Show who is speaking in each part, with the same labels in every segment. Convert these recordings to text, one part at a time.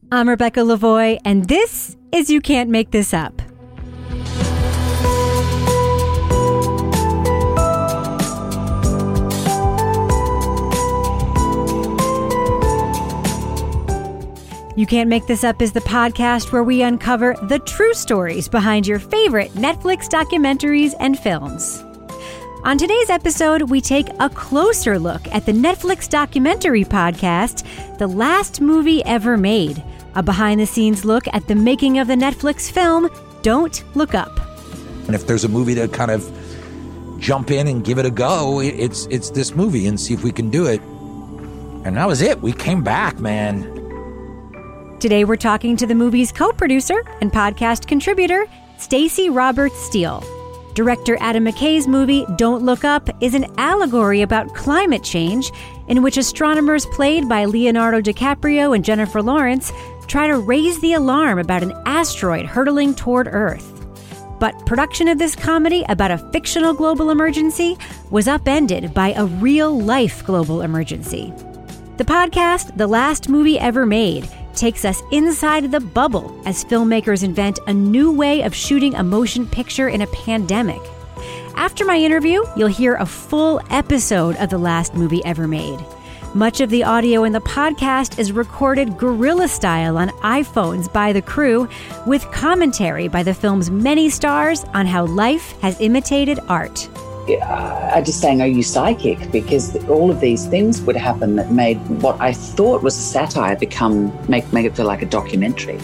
Speaker 1: I'm Rebecca Lavoie, and this is You Can't Make This Up. You Can't Make This Up is the podcast where we uncover the true stories behind your favorite Netflix documentaries and films. On today's episode, we take a closer look at the Netflix documentary podcast, The Last Movie Ever Made, a behind-the-scenes look at the making of the Netflix film, Don't Look Up.
Speaker 2: And if there's a movie to kind of jump in and give it a go, it's this movie and see if we can do it. And that was it. We came back, man.
Speaker 1: Today, we're talking to the movie's co-producer and podcast contributor, Stacey Roberts Steele. Director Adam McKay's movie, Don't Look Up, is an allegory about climate change in which astronomers played by Leonardo DiCaprio and Jennifer Lawrence try to raise the alarm about an asteroid hurtling toward Earth. But production of this comedy about a fictional global emergency was upended by a real-life global emergency. The podcast, The Last Movie Ever Made, takes us inside the bubble as filmmakers invent a new way of shooting a motion picture in a pandemic. After my interview, you'll hear a full episode of The Last Movie Ever Made. Much of the audio in the podcast is recorded guerrilla style on iPhones by the crew, with commentary by the film's many stars on how life has imitated art.
Speaker 3: I just saying, are you psychic? Because all of these things would happen that made what I thought was a satire make it feel like a documentary.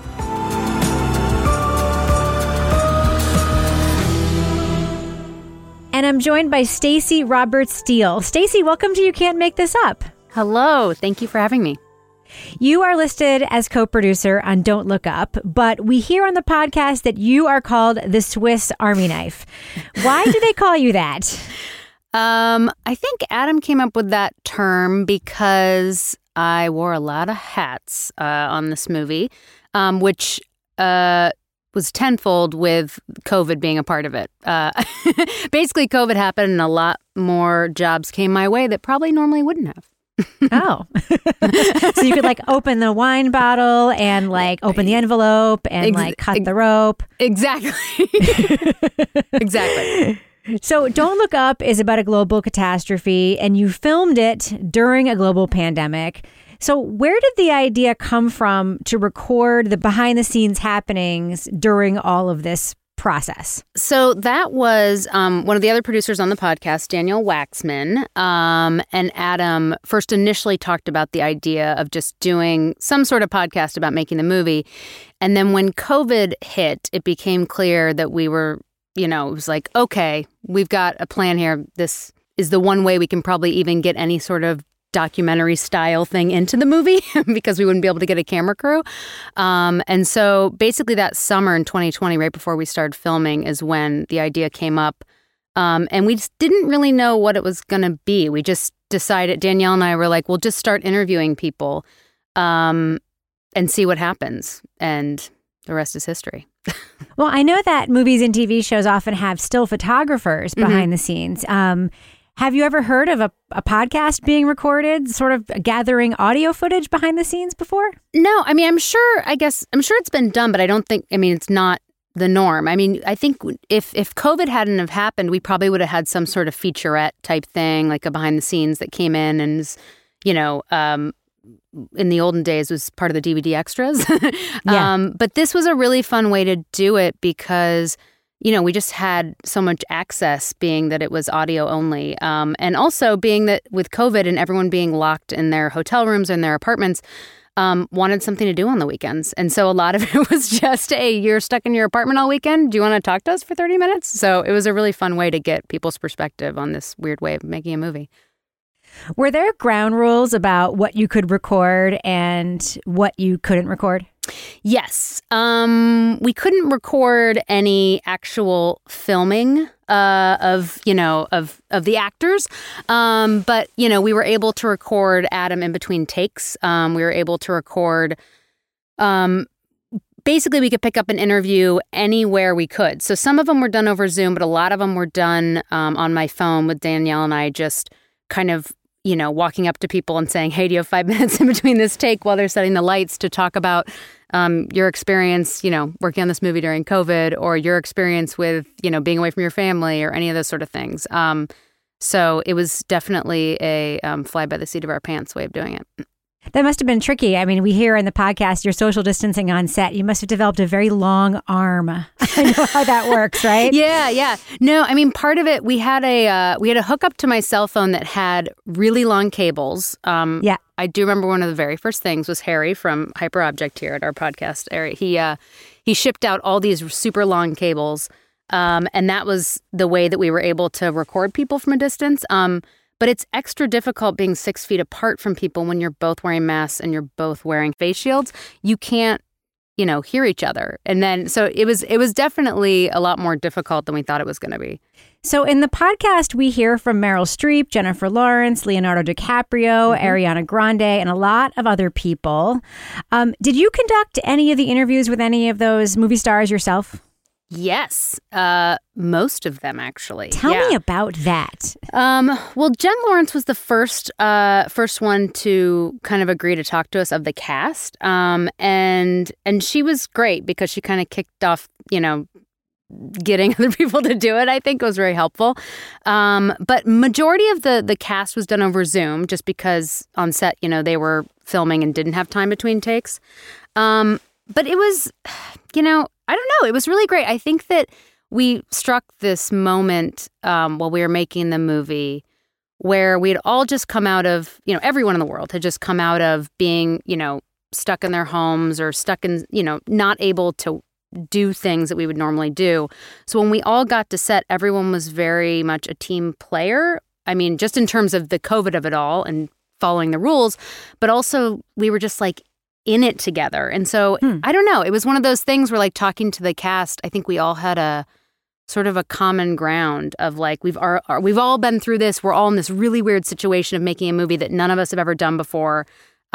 Speaker 1: And I'm joined by Stacey Roberts Steele. Stacey, welcome to You Can't Make This Up.
Speaker 4: Hello. Thank you for having me.
Speaker 1: You are listed as co-producer on Don't Look Up, but we hear on the podcast that you are called the Swiss Army knife. Why do they call you that?
Speaker 4: I think Adam came up with that term because I wore a lot of hats on this movie, which was tenfold with COVID being a part of it. Basically, COVID happened and a lot more jobs came my way that probably normally wouldn't have.
Speaker 1: Oh. So you could open the wine bottle and open the envelope and cut the rope.
Speaker 4: Exactly. Exactly.
Speaker 1: So Don't Look Up is about a global catastrophe, and you filmed it during a global pandemic. So where did the idea come from to record the behind-the-scenes happenings during all of this process?
Speaker 4: So that was one of the other producers on the podcast, Daniel Waxman, and Adam first initially talked about the idea of just doing some sort of podcast about making the movie. And then when COVID hit, it became clear that we were, it was like, okay, we've got a plan here. This is the one way we can probably even get any sort of documentary style thing into the movie because we wouldn't be able to get a camera crew. And so basically that summer in 2020, right before we started filming, is when the idea came up. And we just didn't really know what it was going to be. We just decided, Danielle and I were like, we'll just start interviewing people and see what happens. And the rest is history.
Speaker 1: Well, I know that movies and TV shows often have still photographers behind the scenes. Have you ever heard of a podcast being recorded, sort of gathering audio footage behind the scenes before?
Speaker 4: No, I'm sure it's been done, but I don't think, it's not the norm. I think if COVID hadn't have happened, we probably would have had some sort of featurette type thing, like a behind the scenes that came in and, in the olden days was part of the DVD extras.
Speaker 1: Yeah.
Speaker 4: But this was a really fun way to do it because we just had so much access, being that it was audio only. And also being that with COVID and everyone being locked in their hotel rooms and their apartments, wanted something to do on the weekends. And so a lot of it was just, hey, you're stuck in your apartment all weekend. Do you want to talk to us for 30 minutes? So it was a really fun way to get people's perspective on this weird way of making a movie.
Speaker 1: Were there ground rules about what you could record and what you couldn't record?
Speaker 4: Yes. We couldn't record any actual filming of the actors. But, we were able to record Adam in between takes. We were able to record basically we could pick up an interview anywhere we could. So some of them were done over Zoom, but a lot of them were done on my phone with Danielle and I just kind of walking up to people and saying, hey, do you have 5 minutes in between this take while they're setting the lights to talk about your experience, working on this movie during COVID, or your experience with, being away from your family, or any of those sort of things. So it was definitely a fly by the seat of our pants way of doing it.
Speaker 1: That must have been tricky. I mean, we hear in the podcast you're social distancing on set. You must have developed a very long arm. I know how that works, right?
Speaker 4: Yeah. No, I mean, part of it, we had a hookup to my cell phone that had really long cables. Yeah. I do remember one of the very first things was Harry from Hyperobject here at our podcast area. He shipped out all these super long cables, and that was the way that we were able to record people from a distance. But it's extra difficult being 6 feet apart from people when you're both wearing masks and you're both wearing face shields. You can't, hear each other. And then, so it was definitely a lot more difficult than we thought it was going to be.
Speaker 1: So in the podcast, we hear from Meryl Streep, Jennifer Lawrence, Leonardo DiCaprio, Ariana Grande, and a lot of other people. Did you conduct any of the interviews with any of those movie stars yourself?
Speaker 4: Yes, most of them, actually.
Speaker 1: Tell me about that.
Speaker 4: Well, Jen Lawrence was the first one to kind of agree to talk to us of the cast, and she was great because she kind of kicked off, getting other people to do it. I think was very helpful. But majority of the cast was done over Zoom, just because on set, they were filming and didn't have time between takes. But it was, I don't know. It was really great. I think that we struck this moment while we were making the movie where we'd all just come out of, everyone in the world had just come out of being, stuck in their homes or stuck in, not able to do things that we would normally do. So when we all got to set, everyone was very much a team player. I mean, just in terms of the COVID of it all and following the rules, but also we were just like in it together. And so I don't know, it was one of those things where like talking to the cast, I think we all had a sort of a common ground of like, we've all been through this. We're all in this really weird situation of making a movie that none of us have ever done before.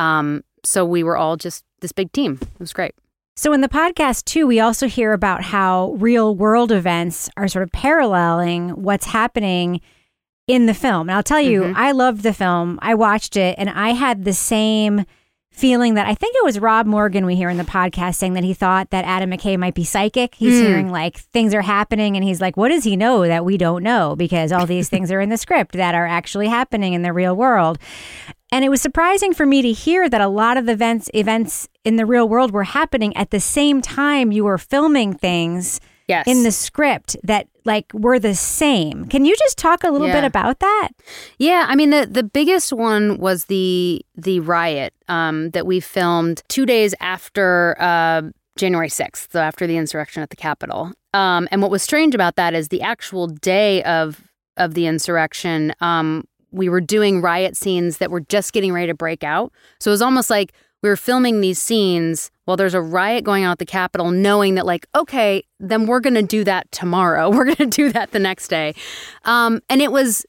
Speaker 4: So we were all just this big team. It was great.
Speaker 1: So in the podcast, too, we also hear about how real world events are sort of paralleling what's happening in the film. And I'll tell you, I loved the film. I watched it and I had the same feeling that I think it was Rob Morgan we hear in the podcast saying that he thought that Adam McKay might be psychic. He's hearing like things are happening and he's like, what does he know that we don't know? Because all these things are in the script that are actually happening in the real world. And it was surprising for me to hear that a lot of the events in the real world were happening at the same time you were filming things in the script that like were the same. Can you just talk a little bit about that?
Speaker 4: Yeah, I mean, the biggest one was the riot that we filmed 2 days after January 6th, so after the insurrection at the Capitol. And what was strange about that is the actual day of the insurrection, we were doing riot scenes that were just getting ready to break out. So it was almost like we were filming these scenes while there's a riot going on at the Capitol, knowing that like, okay, then we're going to do that tomorrow. We're going to do that the next day. And it was,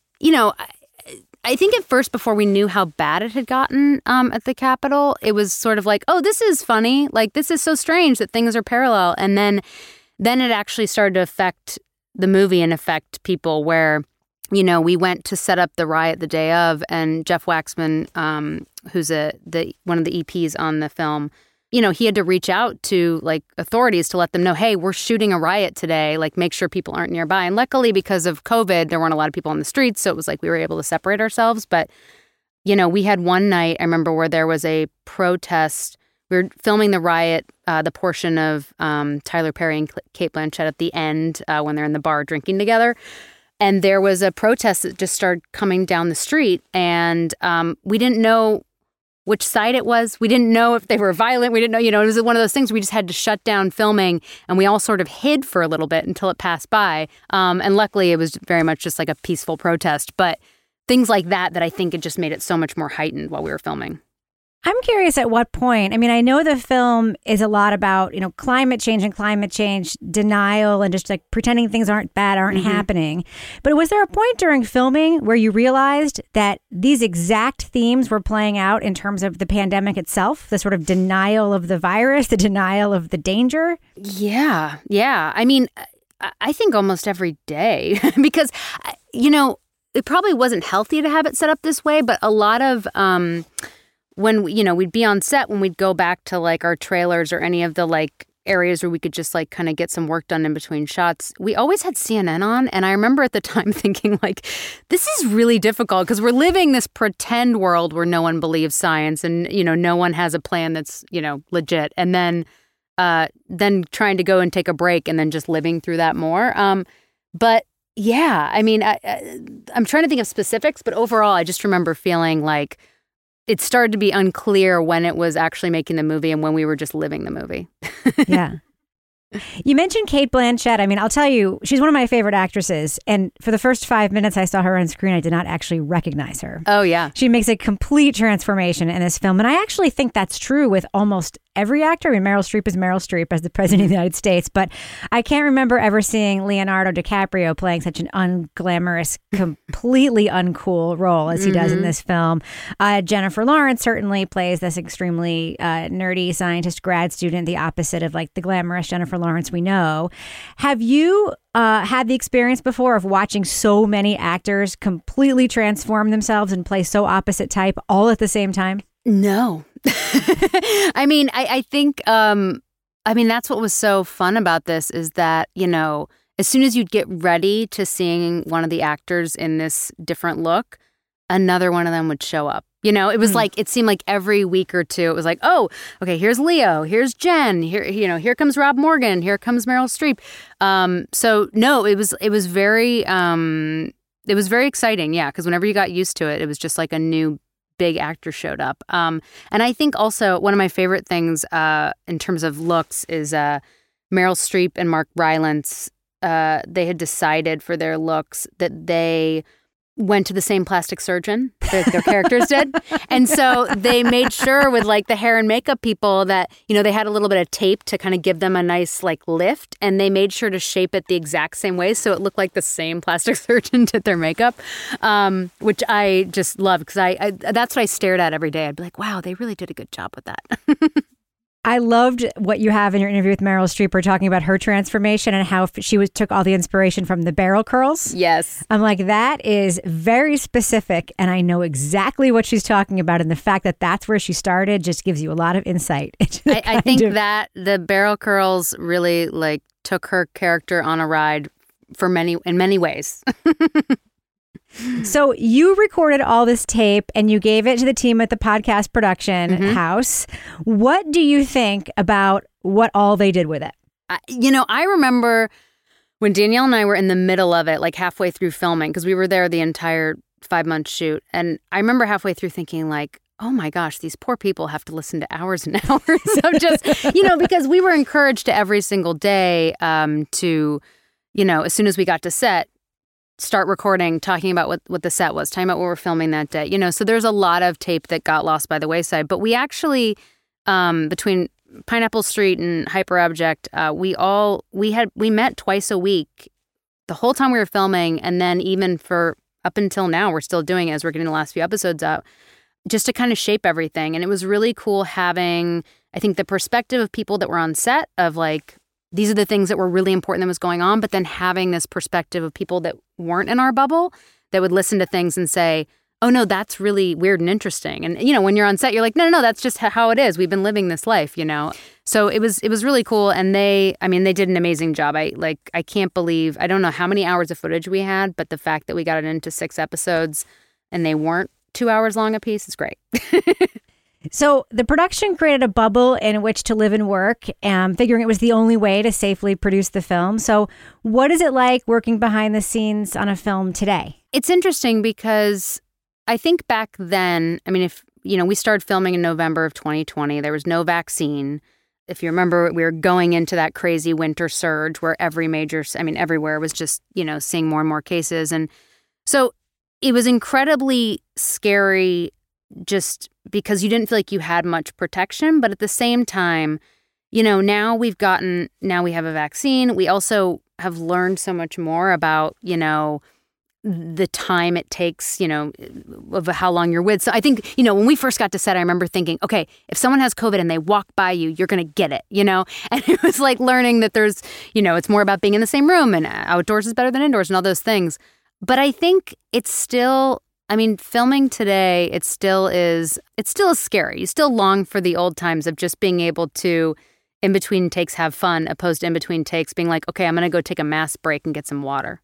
Speaker 4: I think at first before we knew how bad it had gotten at the Capitol, it was sort of like, oh, this is funny. Like, this is so strange that things are parallel. And then it actually started to affect the movie and affect people where, we went to set up the riot the day of, and Jeff Waxman, who's one of the EPs on the film, he had to reach out to like authorities to let them know, hey, we're shooting a riot today. Like, make sure people aren't nearby. And luckily, because of COVID, there weren't a lot of people on the streets, so it was like we were able to separate ourselves. But we had one night, I remember, where there was a protest. We were filming the riot, the portion of Tyler Perry and Cate Blanchett at the end when they're in the bar drinking together. And there was a protest that just started coming down the street, and we didn't know which side it was. We didn't know if they were violent. We didn't know, it was one of those things we just had to shut down filming, and we all sort of hid for a little bit until it passed by. And luckily, it was very much just like a peaceful protest. But things like that I think it just made it so much more heightened while we were filming.
Speaker 1: I'm curious at what point, I mean, I know the film is a lot about, climate change denial and just like pretending things aren't bad, aren't happening. But was there a point during filming where you realized that these exact themes were playing out in terms of the pandemic itself, the sort of denial of the virus, the denial of the danger? Yeah. I mean, I think almost every day because,
Speaker 4: it probably wasn't healthy to have it set up this way, but a lot of when we'd be on set, when we'd go back to like our trailers or any of the like areas where we could just like kind of get some work done in between shots, we always had CNN on. And I remember at the time thinking like, this is really difficult because we're living this pretend world where no one believes science and, no one has a plan that's, legit. And then trying to go and take a break and then just living through that more. But yeah, I mean, I'm trying to think of specifics, but overall, I just remember feeling like it started to be unclear when it was actually making the movie and when we were just living the movie.
Speaker 1: Yeah. You mentioned Cate Blanchett. I mean, I'll tell you, she's one of my favorite actresses. And for the first 5 minutes I saw her on screen, I did not actually recognize her.
Speaker 4: Oh, yeah.
Speaker 1: She makes a complete transformation in this film. And I actually think that's true with almost every actor. I mean, Meryl Streep is Meryl Streep as the president of the United States. But I can't remember ever seeing Leonardo DiCaprio playing such an unglamorous, completely uncool role as he does in this film. Jennifer Lawrence certainly plays this extremely nerdy scientist grad student, the opposite of like the glamorous Jennifer Lawrence we know. Have you had the experience before of watching so many actors completely transform themselves and play so opposite type all at the same time?
Speaker 4: No. I mean, I think, that's what was so fun about this is that, as soon as you'd get ready to seeing one of the actors in this different look, another one of them would show up. It was like, it seemed like every week or two, it was like, oh, okay, here's Leo, here's Jen, here comes Rob Morgan, here comes Meryl Streep. So no, it was very exciting. Yeah. Cause whenever you got used to it, it was just like a new big actor showed up. And I think also one of my favorite things, in terms of looks is, Meryl Streep and Mark Rylance, they had decided for their looks that they went to the same plastic surgeon that their characters did. And so they made sure with like the hair and makeup people that, they had a little bit of tape to kind of give them a nice like lift. And they made sure to shape it the exact same way. So it looked like the same plastic surgeon did their makeup, which I just love because I that's what I stared at every day. I'd be like, wow, they really did a good job with that.
Speaker 1: I loved what you have in your interview with Meryl Streep. We're talking about her transformation and how she took all the inspiration from the barrel curls.
Speaker 4: Yes.
Speaker 1: I'm like, that is very specific, and I know exactly what she's talking about. And the fact that that's where she started just gives you a lot of insight.
Speaker 4: I think that the barrel curls really like took her character on a ride in many ways.
Speaker 1: So you recorded all this tape and you gave it to the team at the podcast production house. What do you think about what all they did with it?
Speaker 4: I remember when Danielle and I were in the middle of it, like halfway through filming, because we were there the entire 5-month shoot. And I remember halfway through thinking like, oh my gosh, these poor people have to listen to hours and hours of just, because we were encouraged to every single day to, as soon as we got to set, start recording, talking about what the set was, talking about what we're filming that day. So there's a lot of tape that got lost by the wayside. But we actually, between Pineapple Street and Hyperabject, we met twice a week the whole time we were filming. And then even for up until now, we're still doing it as we're getting the last few episodes out, just to kind of shape everything. And it was really cool having, I think, the perspective of people that were on set of like, these are the things that were really important that was going on, but then having this perspective of people that weren't in our bubble that would listen to things and say, oh no, that's really weird and interesting. And, when you're on set, you're like, no, that's just how it is. We've been living this life, So it was really cool. And they did an amazing job. I can't believe, I don't know how many hours of footage we had, but the fact that we got it into 6 episodes and they weren't 2 hours long a piece is great.
Speaker 1: So the production created a bubble in which to live and work, figuring it was the only way to safely produce the film. So what is it like working behind the scenes on a film today?
Speaker 4: It's interesting because I think back then, if we started filming in November of 2020, there was no vaccine. If you remember, we were going into that crazy winter surge where everywhere was just, seeing more and more cases. And so it was incredibly scary just because you didn't feel like you had much protection. But at the same time, now we have a vaccine. We also have learned so much more about, the time it takes, of how long you're with. So I think, when we first got to set, I remember thinking, okay, if someone has COVID and they walk by you, you're going to get it, And it was like learning that there's, it's more about being in the same room and outdoors is better than indoors and all those things. But I think it's still, filming today, it still is scary. You still long for the old times of just being able to, in between takes, have fun, opposed to in between takes being like, okay, I'm going to go take a mass break and get some water.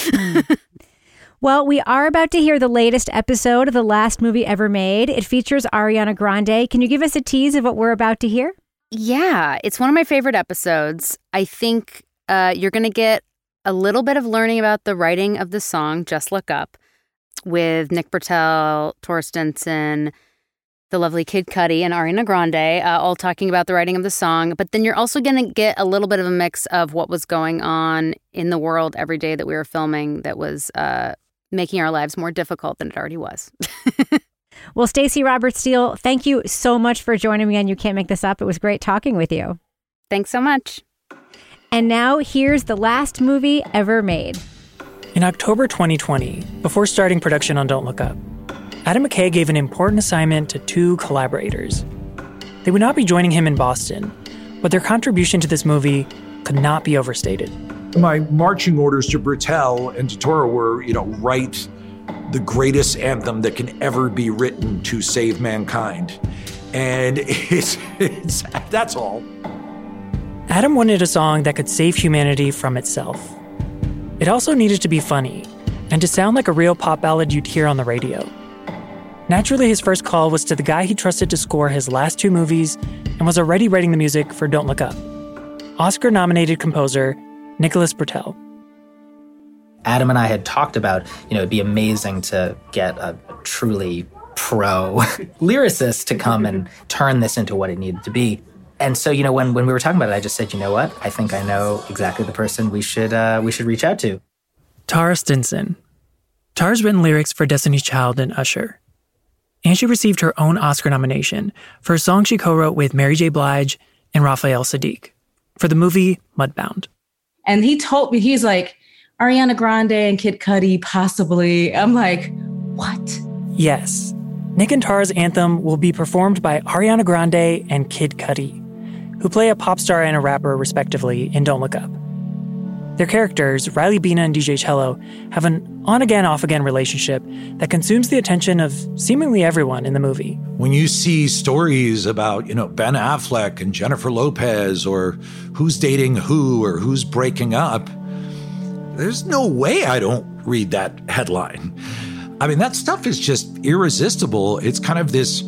Speaker 1: Well, we are about to hear the latest episode of The Last Movie Ever Made. It features Ariana Grande. Can you give us a tease of what we're about to hear?
Speaker 4: Yeah, it's one of my favorite episodes. I think you're going to get a little bit of learning about the writing of the song, Just Look Up, with Nick Britell, Tor Stinson, the lovely Kid Cudi, and Ariana Grande, all talking about the writing of the song. But then you're also going to get a little bit of a mix of what was going on in the world every day that we were filming that was making our lives more difficult than it already was.
Speaker 1: Well, Stacey Roberts Steele, thank you so much for joining me on You Can't Make This Up. It was great talking with you.
Speaker 4: Thanks so much.
Speaker 1: And now here's The Last Movie Ever Made.
Speaker 5: In October 2020, before starting production on Don't Look Up, Adam McKay gave an important assignment to two collaborators. They would not be joining him in Boston, but their contribution to this movie could not be overstated.
Speaker 2: My marching orders to Britell and to Tora were, write the greatest anthem that can ever be written to save mankind. And it's that's all.
Speaker 5: Adam wanted a song that could save humanity from itself. It also needed to be funny and to sound like a real pop ballad you'd hear on the radio. Naturally, his first call was to the guy he trusted to score his last two movies and was already writing the music for Don't Look Up, Oscar-nominated composer Nicholas Britell.
Speaker 6: Adam and I had talked about, it'd be amazing to get a truly pro lyricist to come and turn this into what it needed to be. And so, when we were talking about it, I just said, you know what? I think I know exactly the person we should reach out to.
Speaker 5: Tara Stinson. Tara's written lyrics for Destiny's Child and Usher. And she received her own Oscar nomination for a song she co-wrote with Mary J. Blige and Raphael Sadiq for the movie Mudbound.
Speaker 7: And he told me, he's like, Ariana Grande and Kid Cudi, possibly. I'm like, what?
Speaker 5: Yes. Nick and Tara's anthem will be performed by Ariana Grande and Kid Cudi, who play a pop star and a rapper, respectively, in Don't Look Up. Their characters, Riley Bina and DJ Cello, have an on-again, off-again relationship that consumes the attention of seemingly everyone in the movie.
Speaker 2: When you see stories about, Ben Affleck and Jennifer Lopez, or who's dating who or who's breaking up, there's no way I don't read that headline. That stuff is just irresistible. It's kind of this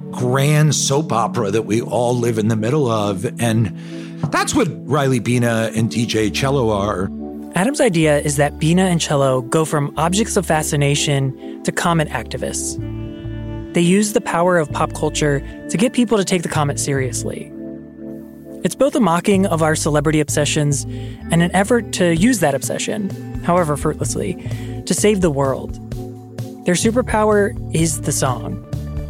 Speaker 2: grand soap opera that we all live in the middle of. And that's what Riley Bina and DJ Cello are.
Speaker 5: Adam's idea is that Bina and Cello go from objects of fascination to comet activists. They use the power of pop culture to get people to take the comet seriously. It's both a mocking of our celebrity obsessions and an effort to use that obsession, however fruitlessly, to save the world. Their superpower is the song.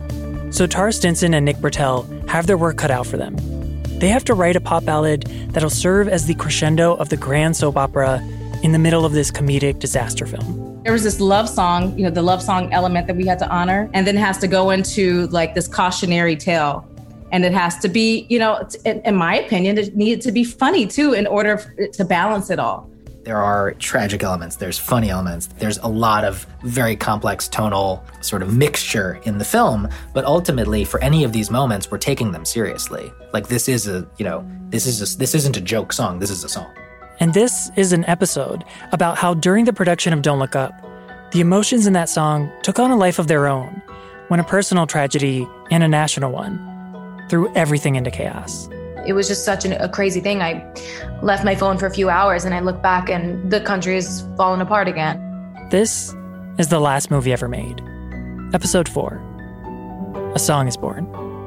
Speaker 5: So Tara Stinson and Nick Britell have their work cut out for them. They have to write a pop ballad that'll serve as the crescendo of the grand soap opera in the middle of this comedic disaster film.
Speaker 7: There was this love song, the love song element that we had to honor, and then it has to go into like this cautionary tale. And it has to be, in my opinion, it needed to be funny too in order to balance it all.
Speaker 6: There are tragic elements, there's funny elements, there's a lot of very complex tonal sort of mixture in the film, but ultimately for any of these moments, we're taking them seriously. Like this isn't a joke song, this is a song.
Speaker 5: And this is an episode about how during the production of Don't Look Up, the emotions in that song took on a life of their own when a personal tragedy and a national one threw everything into chaos.
Speaker 8: It was just such a crazy thing. I left my phone for a few hours and I look back and the country is falling apart again.
Speaker 5: This is The Last Movie Ever Made. Episode 4. A Song is Born.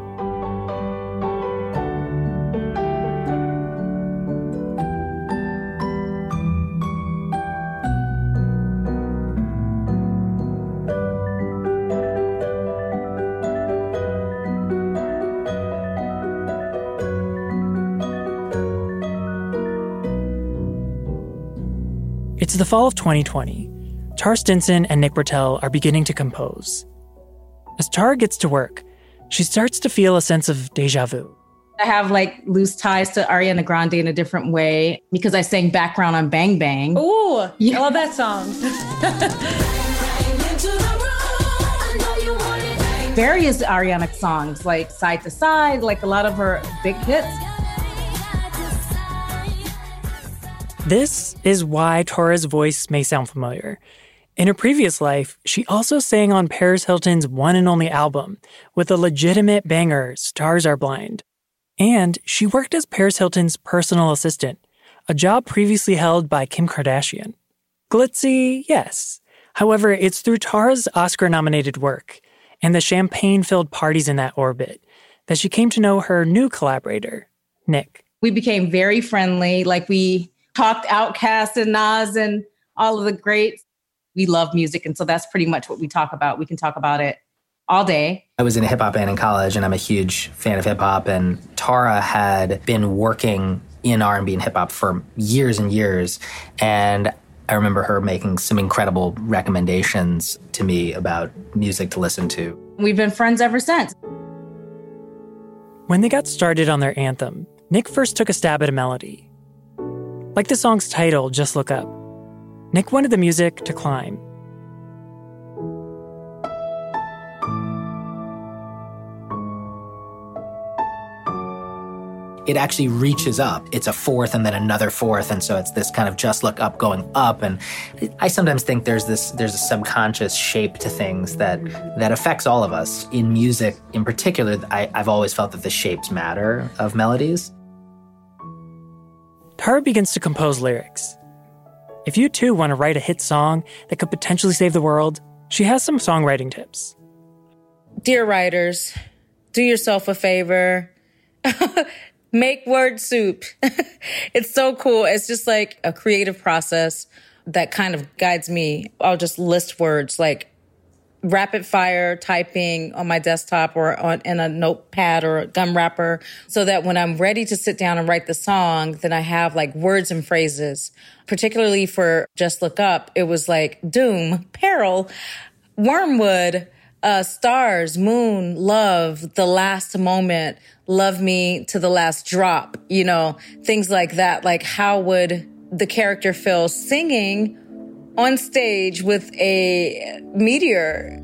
Speaker 5: It's the fall of 2020. Tara Stinson and Nick Britell are beginning to compose. As Tara gets to work, she starts to feel a sense of déjà vu.
Speaker 7: I have like loose ties to Ariana Grande in a different way because I sang background on Bang Bang.
Speaker 9: Ooh,
Speaker 7: yeah.
Speaker 9: I love that song.
Speaker 7: Various Ariana songs, like Side to Side, like a lot of her big hits.
Speaker 5: This is why Tora's voice may sound familiar. In her previous life, she also sang on Paris Hilton's one and only album with a legitimate banger, Stars Are Blind. And she worked as Paris Hilton's personal assistant, a job previously held by Kim Kardashian. Glitzy, yes. However, it's through Tora's Oscar-nominated work and the champagne-filled parties in that orbit that she came to know her new collaborator, Nick.
Speaker 7: We became very friendly. Like we talked Outkast and Nas and all of the greats. We love music, and so that's pretty much what we talk about. We can talk about it all day.
Speaker 6: I was in a hip-hop band in college, and I'm a huge fan of hip-hop, and Tora had been working in R&B and hip-hop for years and years, and I remember her making some incredible recommendations to me about music to listen to.
Speaker 7: We've been friends ever since.
Speaker 5: When they got started on their anthem, Nick first took a stab at a melody. Like the song's title, Just Look Up, Nick wanted the music to climb.
Speaker 6: It actually reaches up. It's a fourth and then another fourth, and so it's this kind of just look up going up. And I sometimes think there's a subconscious shape to things that affects all of us. In music in particular, I've always felt that the shapes matter of melodies.
Speaker 5: Tora begins to compose lyrics. If you too want to write a hit song that could potentially save the world, she has some songwriting tips.
Speaker 9: Dear writers, do yourself a favor. Make word soup. It's so cool. It's just like a creative process that kind of guides me. I'll just list words like rapid fire typing on my desktop or in a notepad or a gum wrapper so that when I'm ready to sit down and write the song, then I have like words and phrases. Particularly for Just Look Up, it was like doom, peril, wormwood, stars, moon, love, the last moment, love me to the last drop, things like that. Like how would the character feel singing on stage with a meteor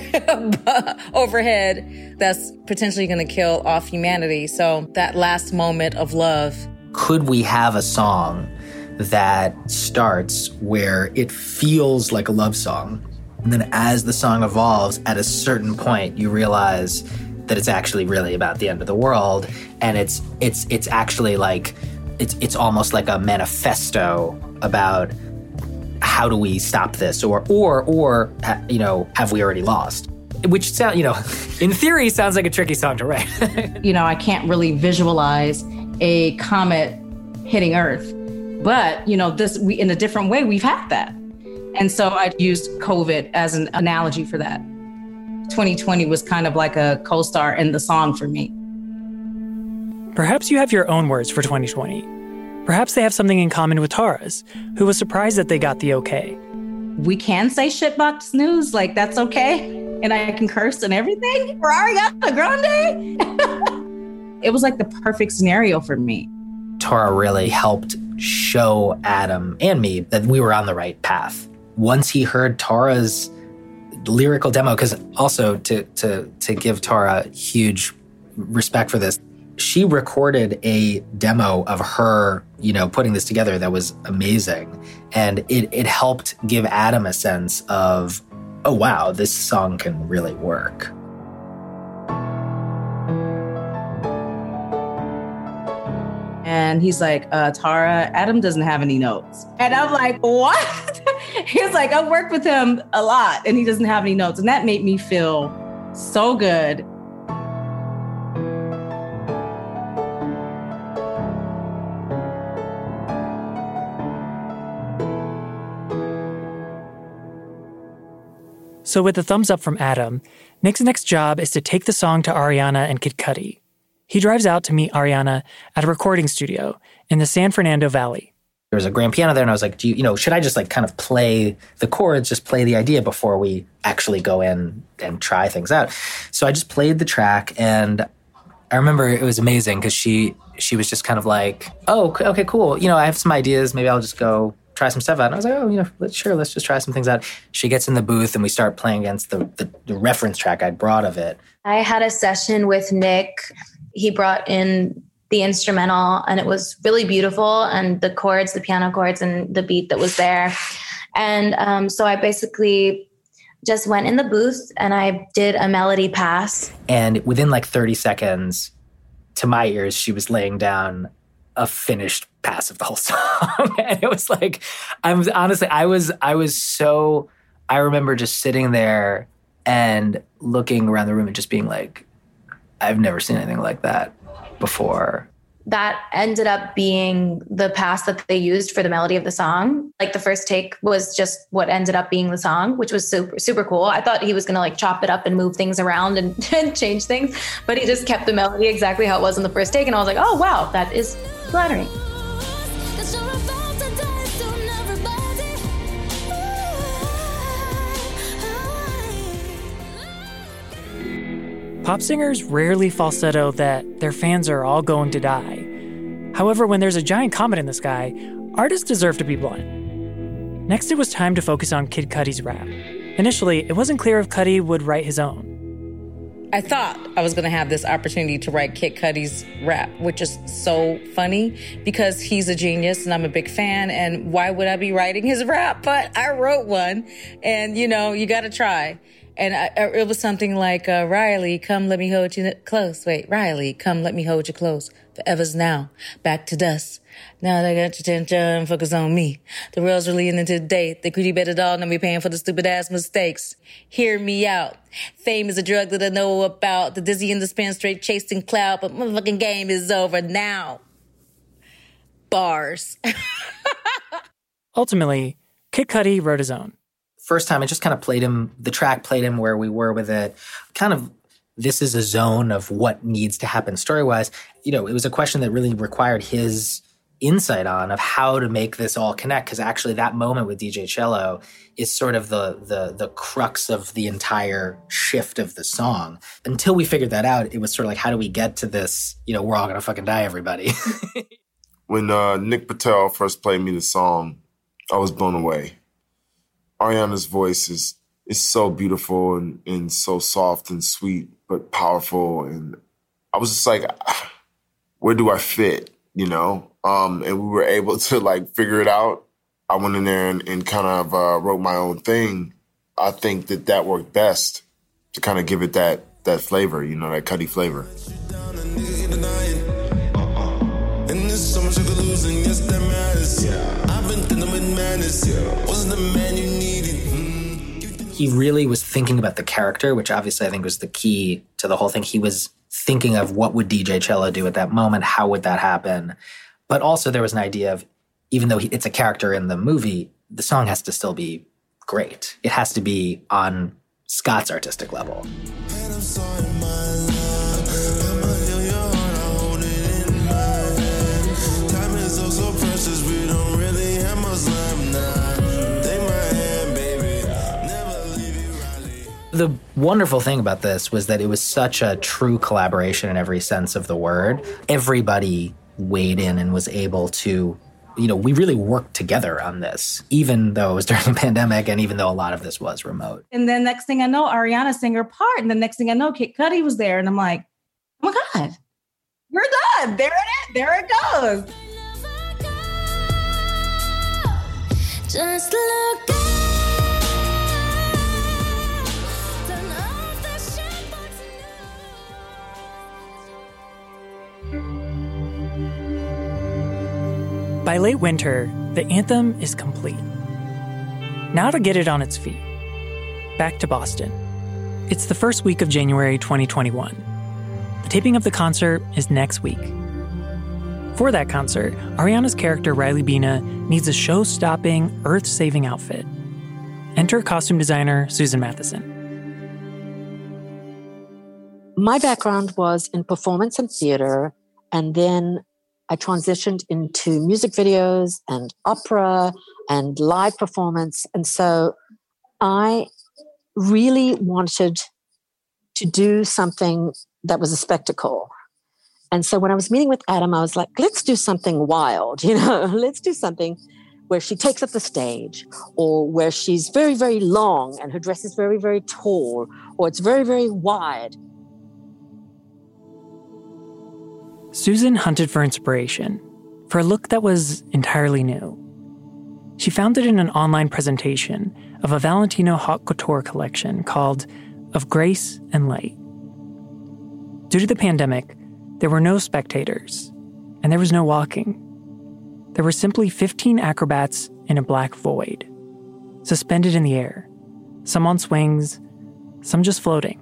Speaker 9: overhead that's potentially going to kill off humanity? So that last moment of love.
Speaker 6: Could we have a song that starts where it feels like a love song, and then as the song evolves, at a certain point, you realize that it's actually really about the end of the world, and it's actually like it's almost like a manifesto about how do we stop this, or have we already lost? Which sound in theory sounds like a tricky song to write.
Speaker 7: I can't really visualize a comet hitting Earth, but we in a different way we've had that, and so I used COVID as an analogy for that. 2020 was kind of like a co-star in the song for me.
Speaker 5: Perhaps you have your own words for 2020. Perhaps they have something in common with Tora's, who was surprised that they got the okay.
Speaker 7: We can say shitbox news, like that's okay, and I can curse and everything for Ariana Grande. It was like the perfect scenario for me.
Speaker 6: Tora really helped show Adam and me that we were on the right path. Once he heard Tora's lyrical demo, because also to give Tora huge respect for this, she recorded a demo of her, putting this together that was amazing. And it helped give Adam a sense of, oh, wow, this song can really work.
Speaker 7: And he's like, Tora, Adam doesn't have any notes. And I'm like, what? He's like, I've worked with him a lot and he doesn't have any notes. And that made me feel so good.
Speaker 5: So with the thumbs up from Adam, Nick's next job is to take the song to Ariana and Kid Cudi. He drives out to meet Ariana at a recording studio in the San Fernando Valley.
Speaker 6: There was a grand piano there, and I was like, should I just kind of play the chords, just play the idea before we actually go in and try things out? So I just played the track, and I remember it was amazing because she was just kind of like, oh, okay, cool. You know, I have some ideas. Maybe I'll just go try some stuff out. And I was like, oh, you know, let's just try some things out. She gets in the booth and we start playing against the reference track I'd brought of it.
Speaker 8: I had a session with Nick. He brought in the instrumental and it was really beautiful. And the chords, the piano chords and the beat that was there. And so I basically just went in the booth and I did a melody pass. And
Speaker 6: within like 30 seconds, to my ears, she was laying down a finished pass of the whole song. And it was like, I remember just sitting there and looking around the room and just being like, I've never seen anything like that before.
Speaker 8: That ended up being the pass that they used for the melody of the song. Like the first take was just what ended up being the song, which was super, super cool. I thought he was going to like chop it up and move things around and change things, but he just kept the melody exactly how it was in the first take. And I was like, oh, wow, that is flattering.
Speaker 5: Pop singers rarely falsetto that their fans are all going to die. However, when there's a giant comet in the sky, artists deserve to be blunt. Next, it was time to focus on Kid Cudi's rap. Initially, it wasn't clear if Cudi would write his own.
Speaker 9: I thought I was going to have this opportunity to write Kid Cudi's rap, which is so funny because he's a genius and I'm a big fan. And why would I be writing his rap? But I wrote one and, you know, you got to try. And it was something like, Riley, come let me hold you close. Wait, Riley, come let me hold you close. Forever's now, back to dust. Now they got your attention, focus on me. The world's really into the date. The greedy better dog not be paying for the stupid ass mistakes. Hear me out. Fame is a drug that I know about. The dizzy and the spin straight chasing cloud, but motherfucking game is over now. Bars.
Speaker 5: Ultimately, Kid Cudi wrote his own.
Speaker 6: First time, I just kind of played him where we were with it. Kind of, this is a zone of what needs to happen story-wise. You know, it was a question that really required his insight on of how to make this all connect, because actually that moment with DJ Cello is sort of the crux of the entire shift of the song. Until we figured that out, it was sort of like, how do we get to this, you know, we're all gonna fucking die, everybody.
Speaker 10: When Nick Patel first played me the song, I was blown away. Ariana's voice is so beautiful and so soft and sweet, but powerful. And I was just like, where do I fit, you know? And we were able to like figure it out. I went in there and kind of wrote my own thing. I think that worked best to kind of give it that flavor, you know, that Cudi flavor.
Speaker 6: He really was thinking about the character, which obviously I think was the key to the whole thing. He was thinking of what would DJ Cello do at that moment? How would that happen? But also there was an idea of, even though it's a character in the movie, the song has to still be great. It has to be on Scott's artistic level. The wonderful thing about this was that it was such a true collaboration in every sense of the word. Everybody weighed in and was able to, you know, we really worked together on this, even though it was during the pandemic and even though a lot of this was remote.
Speaker 7: And then next thing I know, Ariana sang her part. And the next thing I know, Kid Cudi was there. And I'm like, oh my God, we're done. There it is. There it goes. Just look up.
Speaker 5: By late winter, the anthem is complete. Now to get it on its feet. Back to Boston. It's the first week of January 2021. The taping of the concert is next week. For that concert, Ariana's character Riley Bina needs a show-stopping, earth-saving outfit. Enter costume designer Susan Matheson.
Speaker 11: My background was in performance and theater, and then I transitioned into music videos and opera and live performance. And so I really wanted to do something that was a spectacle. And so when I was meeting with Adam, I was like, let's do something wild, you know, let's do something where she takes up the stage, or where she's very, very long and her dress is very, very tall, or it's very, very wide.
Speaker 5: Susan hunted for inspiration, for a look that was entirely new. She found it in an online presentation of a Valentino haute couture collection called Of Grace and Light. Due to the pandemic, there were no spectators, and there was no walking. There were simply 15 acrobats in a black void, suspended in the air, some on swings, some just floating.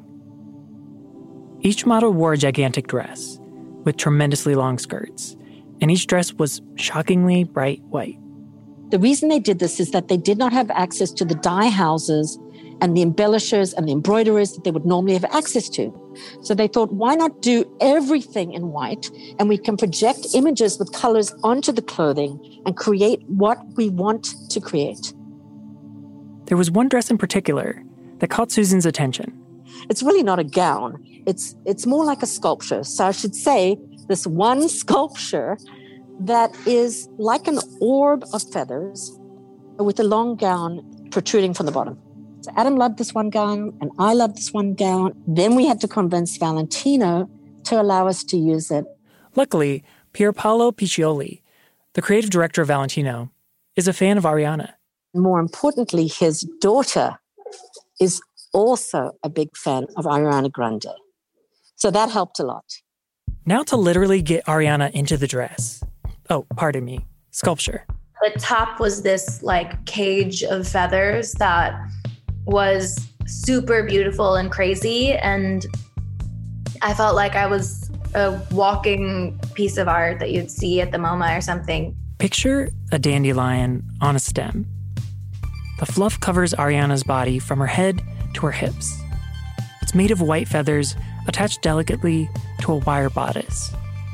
Speaker 5: Each model wore a gigantic dress with tremendously long skirts, and each dress was shockingly bright white.
Speaker 11: The reason they did this is that they did not have access to the dye houses and the embellishers and the embroiderers that they would normally have access to. So they thought, why not do everything in white, and we can project images with colors onto the clothing and create what we want to create.
Speaker 5: There was one dress in particular that caught Susan's attention.
Speaker 11: It's really not a gown. It's more like a sculpture. So I should say this one sculpture that is like an orb of feathers with a long gown protruding from the bottom. So Adam loved this one gown, and I loved this one gown. Then we had to convince Valentino to allow us to use it.
Speaker 5: Luckily, Pierpaolo Piccioli, the creative director of Valentino, is a fan of Ariana.
Speaker 11: More importantly, his daughter is also a big fan of Ariana Grande. So that helped a lot.
Speaker 5: Now to literally get Ariana into the dress. Oh, pardon me, sculpture.
Speaker 8: The top was this like cage of feathers that was super beautiful and crazy. And I felt like I was a walking piece of art that you'd see at the MoMA or something.
Speaker 5: Picture a dandelion on a stem. The fluff covers Ariana's body from her head to her hips. It's made of white feathers attached delicately to a wire bodice.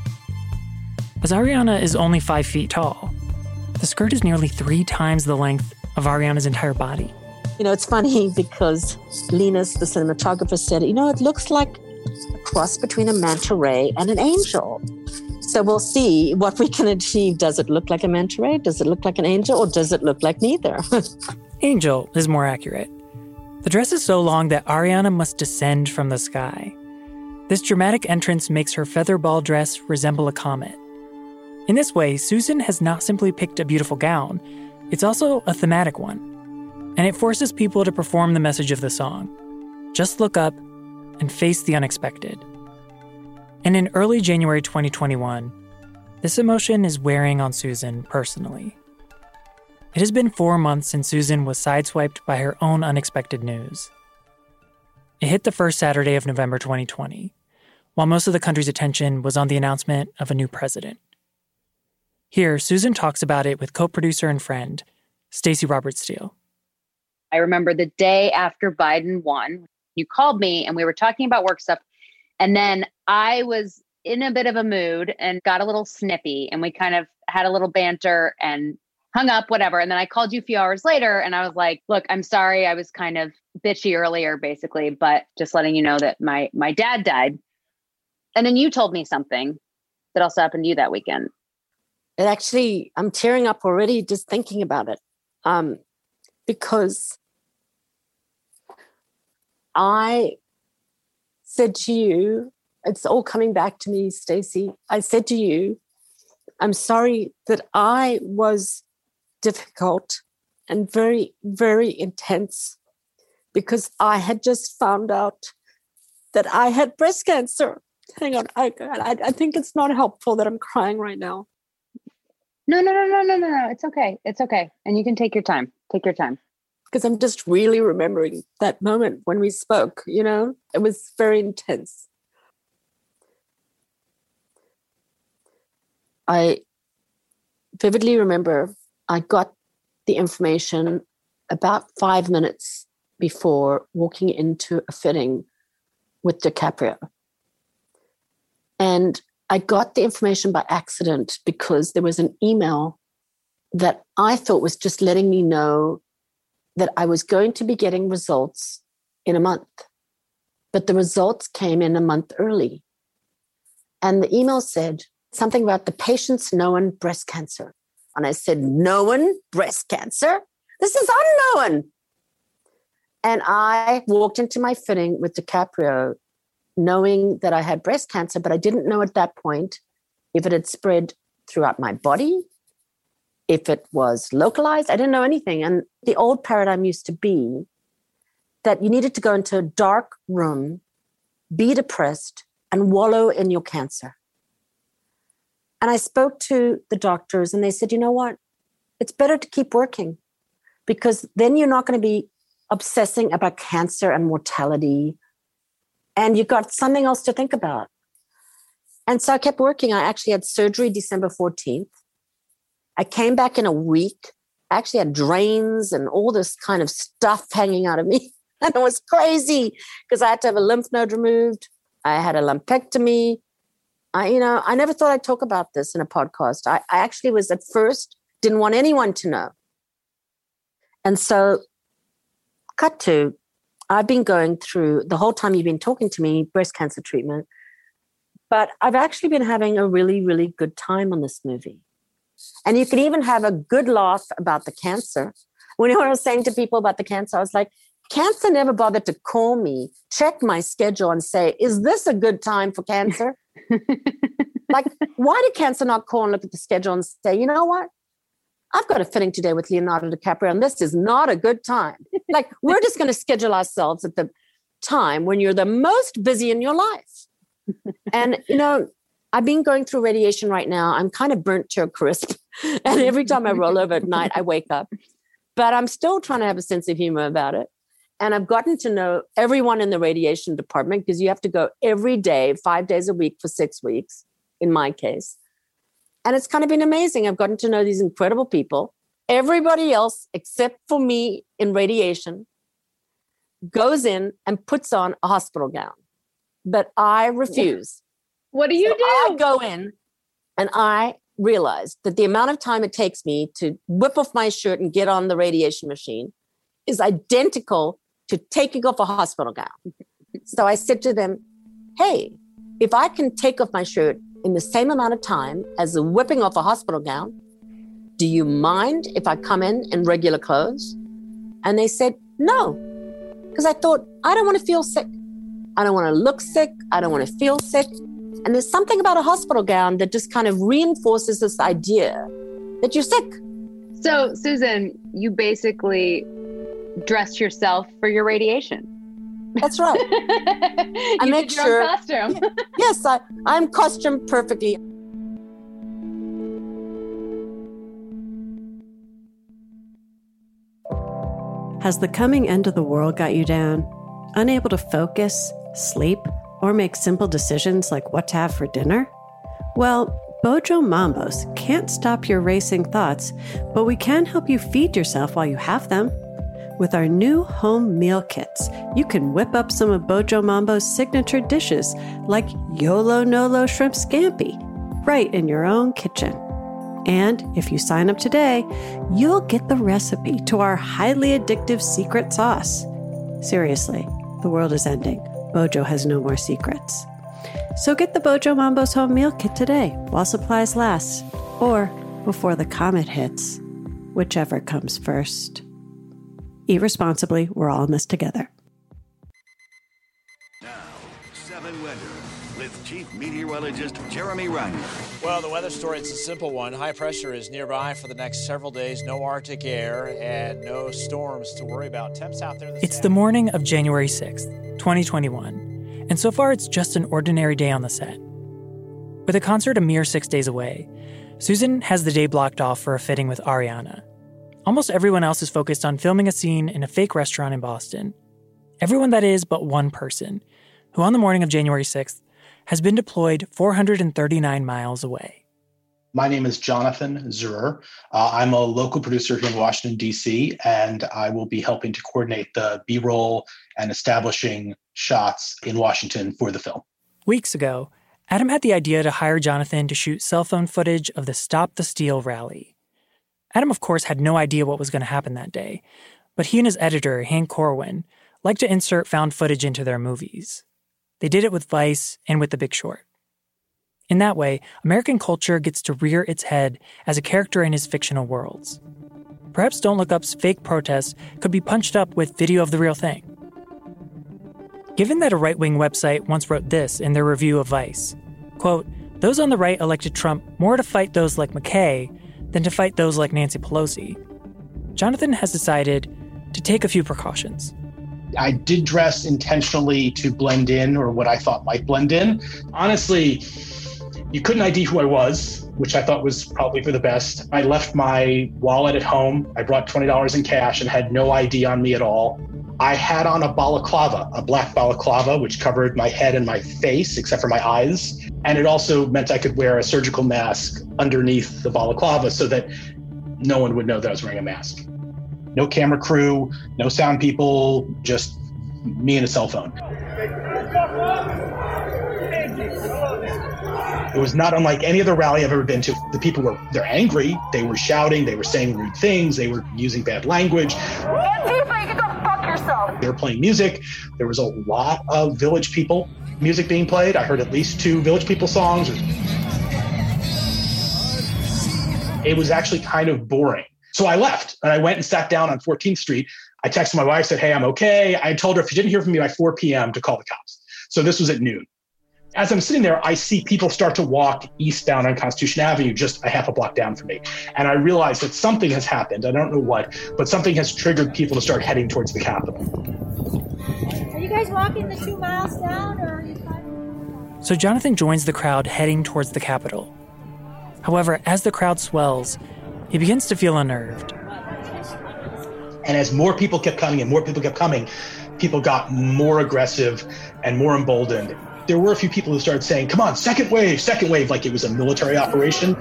Speaker 5: As Ariana is only 5 feet tall, the skirt is nearly 3 times the length of Ariana's entire body.
Speaker 11: You know, it's funny because Linus, the cinematographer, said, you know, it looks like a cross between a manta ray and an angel. So we'll see what we can achieve. Does it look like a manta ray? Does it look like an angel? Or does it look like neither?
Speaker 5: Angel is more accurate. The dress is so long that Ariana must descend from the sky. This dramatic entrance makes her feather ball dress resemble a comet. In this way, Susan has not simply picked a beautiful gown, it's also a thematic one. And it forces people to perform the message of the song. Just look up and face the unexpected. And in early January 2021, this emotion is wearing on Susan personally. It has been 4 months since Susan was sideswiped by her own unexpected news. It hit the first Saturday of November 2020, while most of the country's attention was on the announcement of a new president. Here, Susan talks about it with co-producer and friend, Stacey Roberts Steele.
Speaker 4: I remember the day after Biden won, you called me and we were talking about work stuff. And then I was in a bit of a mood and got a little snippy, and we kind of had a little banter and hung up, whatever. And then I called you a few hours later and I was like, look, I'm sorry. I was kind of bitchy earlier, basically, but just letting you know that my dad died. And then you told me something that also happened to you that weekend.
Speaker 11: It actually, I'm tearing up already just thinking about it. Because I said to you, it's all coming back to me, Stacey. I said to you, I'm sorry that I was difficult and very, very intense because I had just found out that I had breast cancer. Hang on, I think it's not helpful that I'm crying right now.
Speaker 4: No. It's okay. It's okay. And you can take your time. Take your time.
Speaker 11: Because I'm just really remembering that moment when we spoke, you know? It was very intense. I vividly remember I got the information about 5 minutes before walking into a fitting with DiCaprio. And I got the information by accident because there was an email that I thought was just letting me know that I was going to be getting results in a month. But the results came in a month early. And the email said something about the patient's known breast cancer. And I said, known breast cancer? This is unknown. And I walked into my fitting with DiCaprio knowing that I had breast cancer, but I didn't know at that point if it had spread throughout my body, if it was localized. I didn't know anything. And the old paradigm used to be that you needed to go into a dark room, be depressed, and wallow in your cancer. And I spoke to the doctors and they said, you know what? It's better to keep working because then you're not going to be obsessing about cancer and mortality. And you've got something else to think about. And so I kept working. I actually had surgery December 14th. I came back in a week. I actually had drains and all this kind of stuff hanging out of me. And it was crazy because I had to have a lymph node removed. I had a lumpectomy. I never thought I'd talk about this in a podcast. I actually was at first, didn't want anyone to know. And so, cut to, I've been going through, the whole time you've been talking to me, breast cancer treatment. But I've actually been having a really, really good time on this movie. And you can even have a good laugh about the cancer. When I was saying to people about the cancer, I was like, cancer never bothered to call me, check my schedule and say, is this a good time for cancer? Like, why did cancer not call and look at the schedule and say, you know what? I've got a fitting today with Leonardo DiCaprio, and this is not a good time. Like, we're just going to schedule ourselves at the time when you're the most busy in your life. And, I've been going through radiation right now. I'm kind of burnt to a crisp. And every time I roll over at night, I wake up. But I'm still trying to have a sense of humor about it. And I've gotten to know everyone in the radiation department because you have to go every day, 5 days a week for 6 weeks, in my case. And it's kind of been amazing. I've gotten to know these incredible people. Everybody else, except for me in radiation, goes in and puts on a hospital gown. But I refuse.
Speaker 8: What do you do?
Speaker 11: I go in and I realize that the amount of time it takes me to whip off my shirt and get on the radiation machine is identical to taking off a hospital gown. So I said to them, hey, if I can take off my shirt in the same amount of time as the whipping off a hospital gown, do you mind if I come in regular clothes? And they said, no, because I thought, I don't want to feel sick. I don't want to look sick. I don't want to feel sick. And there's something about a hospital gown that just kind of reinforces this idea that you're sick.
Speaker 12: So, Susan, you basically dressed yourself for your radiation.
Speaker 11: That's right. I make
Speaker 12: your
Speaker 11: sure.
Speaker 12: Own costume.
Speaker 11: Yes, I'm costumed perfectly.
Speaker 13: Has the coming end of the world got you down? Unable to focus, sleep, or make simple decisions like what to have for dinner? Well, Bojo Mambos can't stop your racing thoughts, but we can help you feed yourself while you have them. With our new home meal kits, you can whip up some of Bojo Mambo's signature dishes like Yolo Nolo Shrimp Scampi right in your own kitchen. And if you sign up today, you'll get the recipe to our highly addictive secret sauce. Seriously, the world is ending. Bojo has no more secrets. So get the Bojo Mambo's home meal kit today while supplies last, or before the comet hits, whichever comes first. Eat responsibly. We're all in this together.
Speaker 14: Now, 7 weather with Chief Meteorologist Jeremy Reiner.
Speaker 15: Well, the weather story, it's a simple one. High pressure is nearby for the next several days. No Arctic air and no storms to worry about. Temps out there.
Speaker 5: It's the morning of January 6th, 2021. And so far, it's just an ordinary day on the set. With a concert a mere 6 days away, Susan has the day blocked off for a fitting with Ariana. Almost everyone else is focused on filming a scene in a fake restaurant in Boston. Everyone, that is, but one person, who on the morning of January 6th has been deployed 439 miles away.
Speaker 16: My name is Jonathan Zurer. I'm a local producer here in Washington, D.C., and I will be helping to coordinate the B-roll and establishing shots in Washington for the film.
Speaker 5: Weeks ago, Adam had the idea to hire Jonathan to shoot cell phone footage of the Stop the Steal rally. Adam, of course, had no idea what was going to happen that day, but he and his editor, Hank Corwin, like to insert found footage into their movies. They did it with Vice and with The Big Short. In that way, American culture gets to rear its head as a character in his fictional worlds. Perhaps Don't Look Up's fake protests could be punched up with video of the real thing. Given that a right-wing website once wrote this in their review of Vice, quote, "Those on the right elected Trump more to fight those like McKay than to fight those like Nancy Pelosi," Jonathan has decided to take a few precautions.
Speaker 16: I did dress intentionally to blend in, or what I thought might blend in. Honestly, you couldn't ID who I was, which I thought was probably for the best. I left my wallet at home. I brought $20 in cash and had no ID on me at all. I had on a balaclava, a black balaclava, which covered my head and my face, except for my eyes. And it also meant I could wear a surgical mask underneath the balaclava so that no one would know that I was wearing a mask. No camera crew, no sound people, just me and a cell phone. It was not unlike any other rally I've ever been to. The people they're angry, they were shouting, they were saying rude things, they were using bad language.
Speaker 17: Antifa, you can go fuck yourself.
Speaker 16: They were playing music. There was a lot of Village People music being played. I heard at least 2 Village People songs. It was actually kind of boring. So I left and I went and sat down on 14th Street. I texted my wife, said, hey, I'm okay. I told her if she didn't hear from me by 4 p.m. to call the cops. So this was at noon. As I'm sitting there, I see people start to walk eastbound on Constitution Avenue, just a half a block down from me. And I realized that something has happened. I don't know what, but something has triggered people to start heading towards the Capitol.
Speaker 17: Are you guys walking the 2 miles down, or are you fine?
Speaker 5: So Jonathan joins the crowd heading towards the Capitol. However, as the crowd swells, he begins to feel unnerved.
Speaker 16: And as more people kept coming and more people kept coming, people got more aggressive and more emboldened. There were a few people who started saying, come on, second wave, like it was a military operation.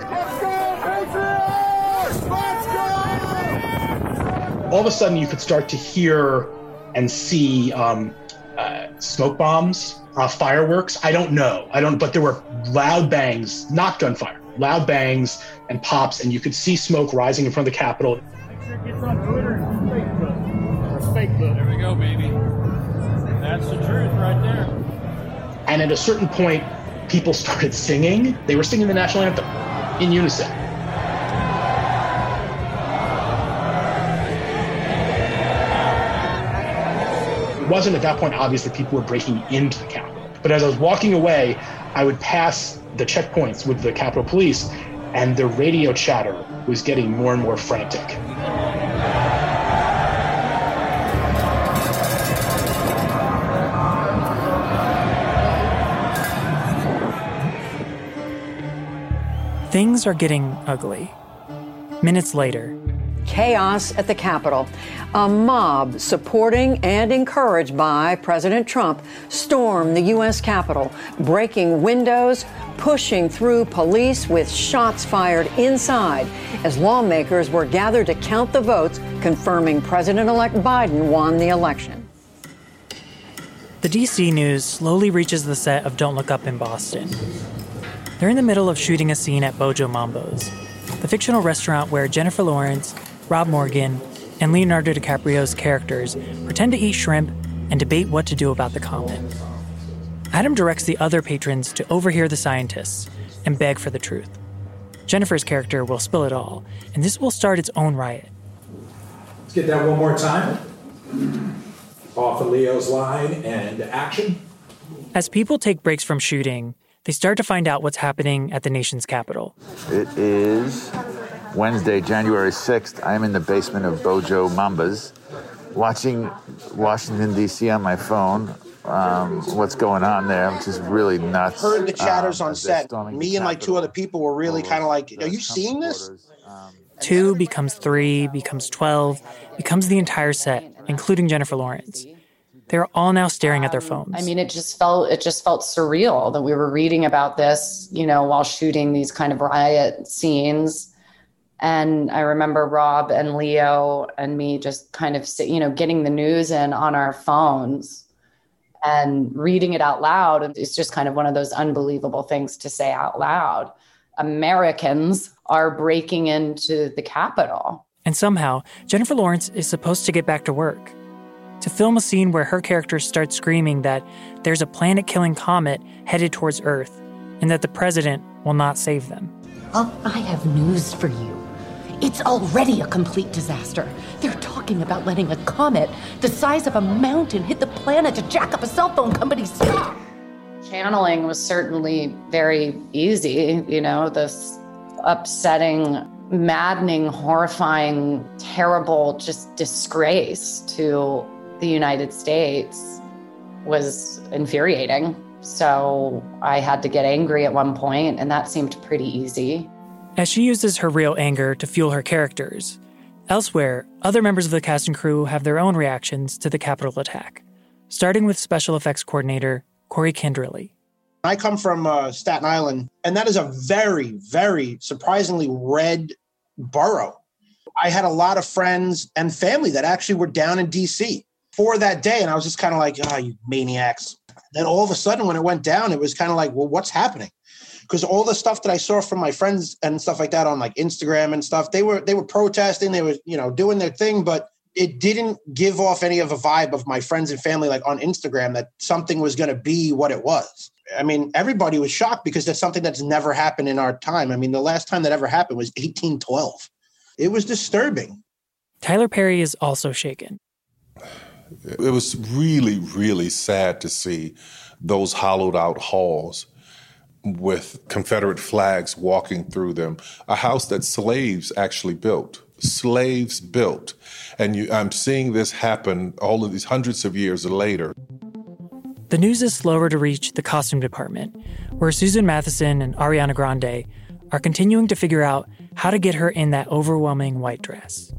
Speaker 16: All of a sudden, you could start to hear and see smoke bombs, fireworks. I don't know. But there were loud bangs, not gunfire. Loud bangs and pops, and you could see smoke rising in front of the Capitol.
Speaker 18: Make sure it gets on Twitter and Facebook. Or Facebook. There we go, baby. That's the truth right there.
Speaker 16: And at a certain point, people started singing. They were singing the national anthem in unison. It wasn't at that point obvious that people were breaking into the Capitol. But as I was walking away, I would pass the checkpoints with the Capitol Police, and the radio chatter was getting more and more frantic.
Speaker 5: Things are getting ugly. Minutes later,
Speaker 19: chaos at the Capitol. A mob supporting and encouraged by President Trump stormed the U.S. Capitol, breaking windows, pushing through police with shots fired inside as lawmakers were gathered to count the votes confirming President-elect Biden won the election.
Speaker 5: The D.C. news slowly reaches the set of Don't Look Up in Boston. They're in the middle of shooting a scene at Bojo Mambo's, the fictional restaurant where Jennifer Lawrence, Rob Morgan, and Leonardo DiCaprio's characters pretend to eat shrimp and debate what to do about the comet. Adam directs the other patrons to overhear the scientists and beg for the truth. Jennifer's character will spill it all, and this will start its own riot.
Speaker 2: Let's get that one more time. Off of Leo's line and action.
Speaker 5: As people take breaks from shooting, they start to find out what's happening at the nation's capital.
Speaker 20: It is Wednesday, January 6th. I'm in the basement of Bojo Mambo's, watching Washington, D.C. on my phone. What's going on there, which is really nuts.
Speaker 21: Heard the chatters on set. Me and like 2 other people were really kind of like, are you seeing this?
Speaker 5: 2 becomes 3, becomes 12, becomes the entire set, including Jennifer Lawrence. They're all now staring at their phones.
Speaker 22: I mean, it just felt surreal that we were reading about this, while shooting these kind of riot scenes. And I remember Rob and Leo and me just kind of, getting the news in on our phones and reading it out loud. It's just kind of one of those unbelievable things to say out loud. Americans are breaking into the Capitol.
Speaker 5: And somehow, Jennifer Lawrence is supposed to get back to work, to film a scene where her character starts screaming that there's a planet-killing comet headed towards Earth, and that the president will not save them.
Speaker 1: Well, I have news for you. It's already a complete disaster. They're talking about letting a comet the size of a mountain hit the planet to jack up a cell phone company's stock.
Speaker 22: Channeling was certainly very easy, this upsetting, maddening, horrifying, terrible, just disgrace to the United States was infuriating. So I had to get angry at one point, and that seemed pretty easy.
Speaker 5: As she uses her real anger to fuel her characters, elsewhere, other members of the cast and crew have their own reactions to the Capitol attack, starting with special effects coordinator Corey Kendrelly.
Speaker 21: I come from Staten Island, and that is a very, very surprisingly red borough. I had a lot of friends and family that actually were down in D.C. for that day, and I was just kind of like, you maniacs. Then all of a sudden, when it went down, it was kind of like, well, what's happening? Because all the stuff that I saw from my friends and stuff like that on like Instagram and stuff, they were protesting, they were, doing their thing, but it didn't give off any of a vibe of my friends and family like on Instagram that something was going to be what it was. I mean, everybody was shocked because that's something that's never happened in our time. I mean, the last time that ever happened was 1812. It was disturbing.
Speaker 5: Tyler Perry is also shaken.
Speaker 3: It was really, really sad to see those hollowed out halls with Confederate flags walking through them. A house that slaves actually built. Slaves built. And I'm seeing this happen all of these hundreds of years later.
Speaker 5: The news is slower to reach the costume department, where Susan Matheson and Ariana Grande are continuing to figure out how to get her in that overwhelming white dress.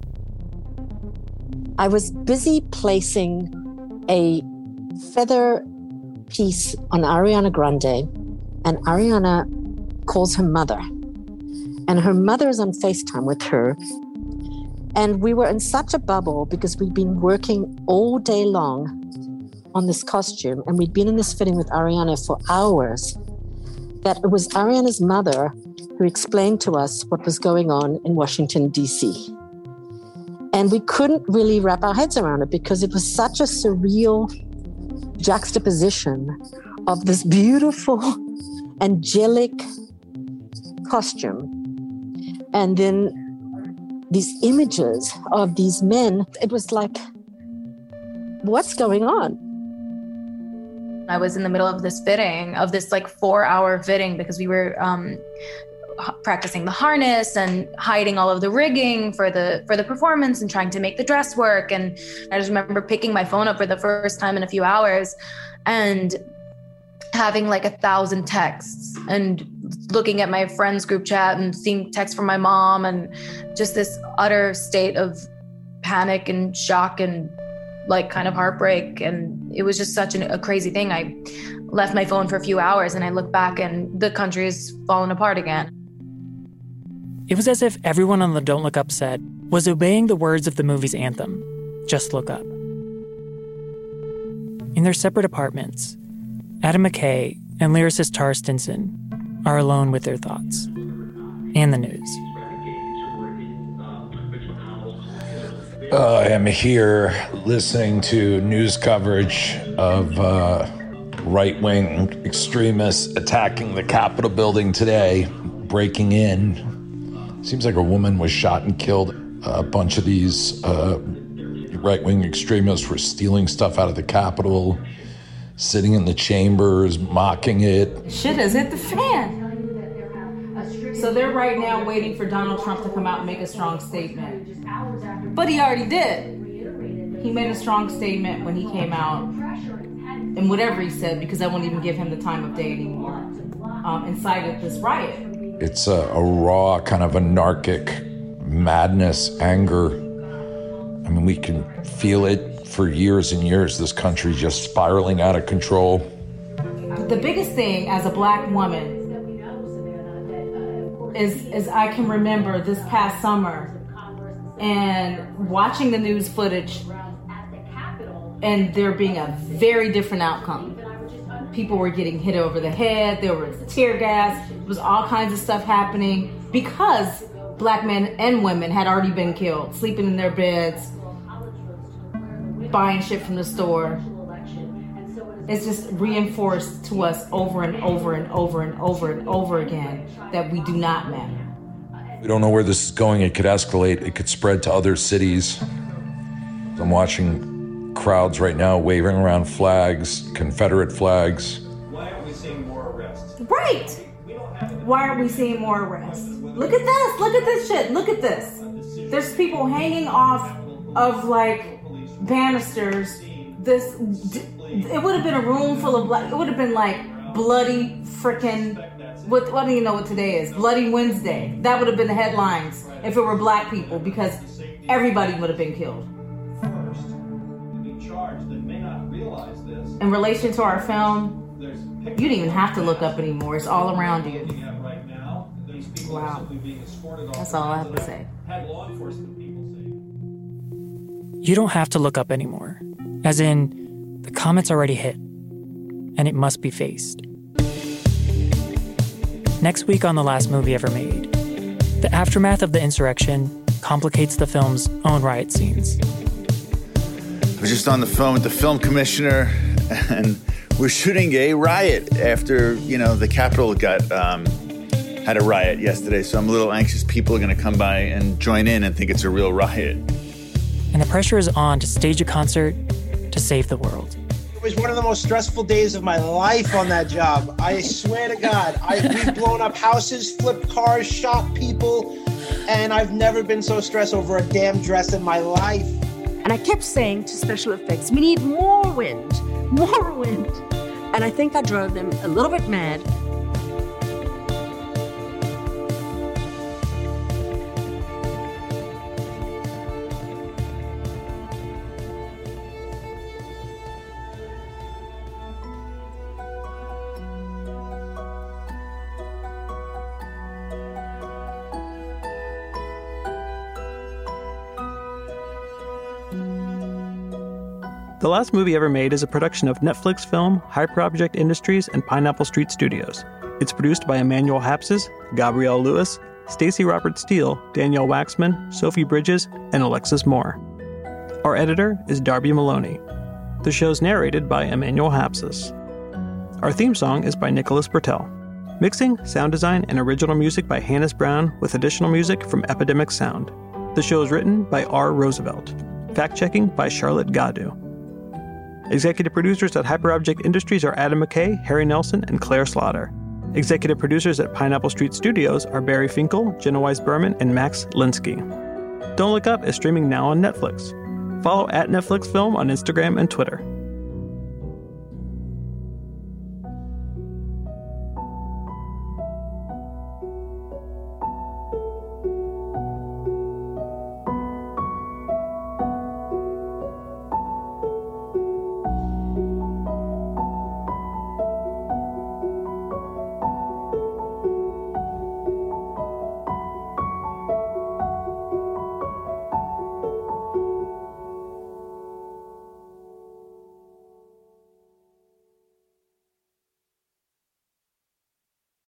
Speaker 11: I was busy placing a feather piece on Ariana Grande, and Ariana calls her mother. And her mother is on FaceTime with her. And we were in such a bubble because we'd been working all day long on this costume, and we'd been in this fitting with Ariana for hours, that it was Ariana's mother who explained to us what was going on in Washington, D.C. And we couldn't really wrap our heads around it because it was such a surreal juxtaposition of this beautiful, angelic costume. And then these images of these men, it was like, what's going on?
Speaker 8: I was in the middle of this fitting, of this like 4-hour fitting, because we were practicing the harness and hiding all of the rigging for the performance and trying to make the dress work. And I just remember picking my phone up for the first time in a few hours and having like 1,000 texts and looking at my friends group chat and seeing texts from my mom, and just this utter state of panic and shock and like kind of heartbreak. And it was just such a crazy thing. I left my phone for a few hours and I look back and the country is falling apart again.
Speaker 5: It was as if everyone on the Don't Look Up set was obeying the words of the movie's anthem, Just Look Up. In their separate apartments, Adam McKay and lyricist Tara Stinson are alone with their thoughts and the news.
Speaker 2: I am here listening to news coverage of right-wing extremists attacking the Capitol building today, breaking in. Seems like a woman was shot and killed. A bunch of these right-wing extremists were stealing stuff out of the Capitol, sitting in the chambers, mocking it.
Speaker 9: Shit has hit the fan. So they're right now waiting for Donald Trump to come out and make a strong statement. But he already did. He made a strong statement when he came out, and whatever he said, because I won't even give him the time of day anymore, incited this riot.
Speaker 2: It's a raw, kind of anarchic madness, anger. I mean, we can feel it for years and years, this country just spiraling out of control.
Speaker 9: The biggest thing as a Black woman is I can remember this past summer and watching the news footage and there being a very different outcome. People were getting hit over the head, there was tear gas, there was all kinds of stuff happening because Black men and women had already been killed, sleeping in their beds, buying shit from the store.
Speaker 7: it's just reinforced to us over and over and over and over and over again that we do not matter.
Speaker 6: We don't know where this is going. It could escalate. It could spread to other cities. I'm watching crowds right now waving around flags, Confederate flags.
Speaker 18: Why aren't we seeing more arrests?
Speaker 7: Right! Why aren't we seeing more arrests? Look at this! Look at this shit! Look at this! There's people hanging off of like banisters. It would have been a room full of black. It would have been like bloody frickin'. What do you know what today is? Bloody Wednesday. That would have been the headlines if it were black people, because everybody would have been killed.
Speaker 18: First, be charged that may not realize this.
Speaker 7: In relation to our film, you don't even have to look up anymore. It's all around you. Wow. That's all I have to say.
Speaker 5: You don't have to look up anymore. As in, the comet's already hit, and it must be faced. Next week on The Last Movie Ever Made, the aftermath of the insurrection complicates the film's own riot scenes.
Speaker 20: I was just on the phone with the film commissioner, and we're shooting a riot after, the Capitol had a riot yesterday, so I'm a little anxious people are going to come by and join in and think it's a real riot.
Speaker 5: And the pressure is on to stage a concert to save the world.
Speaker 21: It was one of the most stressful days of my life on that job. I swear to God, we've blown up houses, flipped cars, shot people, and I've never been so stressed over a damn dress in my life.
Speaker 10: And I kept saying to special effects, we need more wind. And I think I drove them a little bit mad.
Speaker 23: The Last Movie Ever Made is a production of Netflix Film, Hyperobject Industries, and Pineapple Street Studios. It's produced by Emmanuel Hapses, Gabrielle Lewis, Stacey Robert-Steele, Danielle Waxman, Sophie Bridges, and Alexis Moore. Our editor is Darby Maloney. The show's narrated by Emmanuel Hapses. Our theme song is by Nicholas Bertel. Mixing, sound design, and original music by Hannes Brown, with additional music from Epidemic Sound. The show is written by R. Roosevelt. Fact-checking by Charlotte Gadu. Executive producers at Hyperobject Industries are Adam McKay, Harry Nelson, and Claire Slaughter. Executive producers at Pineapple Street Studios are Barry Finkel, Jenna Weiss-Berman, and Max Linsky. Don't Look Up is streaming now on Netflix. Follow @NetflixFilm on Instagram and Twitter.